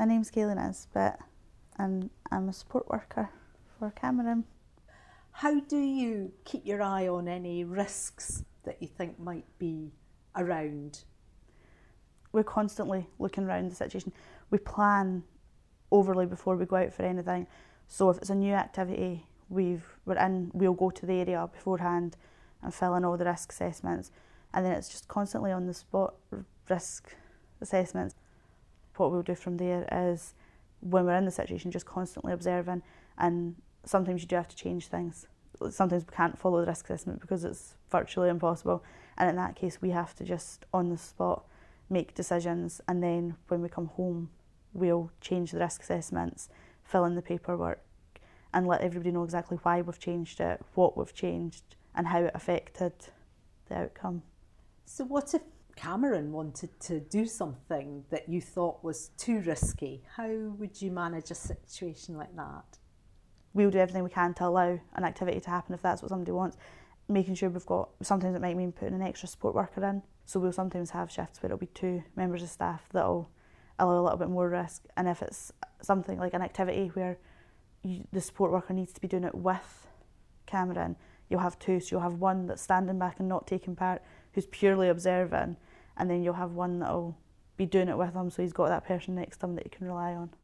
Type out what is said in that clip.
My name's Kaylee Nisbet and I'm a support worker for Cameron. How do you keep your eye on any risks that you think might be around? We're constantly looking around the situation. We plan overly before we go out for anything. So if it's a new activity we'll go to the area beforehand and fill in all the risk assessments, and then it's just constantly on the spot risk assessments. What we'll do from there is, when we're in the situation, just constantly observing, and sometimes you do have to change things. Sometimes we can't follow the risk assessment because it's virtually impossible, and in that case we have to just on the spot make decisions, and then when we come home we'll change the risk assessments, fill in the paperwork and let everybody know exactly why we've changed it, what we've changed and how it affected the outcome. So what if Cameron wanted to do something that you thought was too risky? How would you manage a situation like that? We'll do everything we can to allow an activity to happen if that's what somebody wants. Making sure sometimes it might mean putting an extra support worker in. So we'll sometimes have shifts where it'll be 2 members of staff that'll allow a little bit more risk. And if it's something like an activity where the support worker needs to be doing it with Cameron, you'll have 2. So you'll have one that's standing back and not taking part, who's purely observing, and then you'll have one that'll be doing it with him, so he's got that person next to him that he can rely on.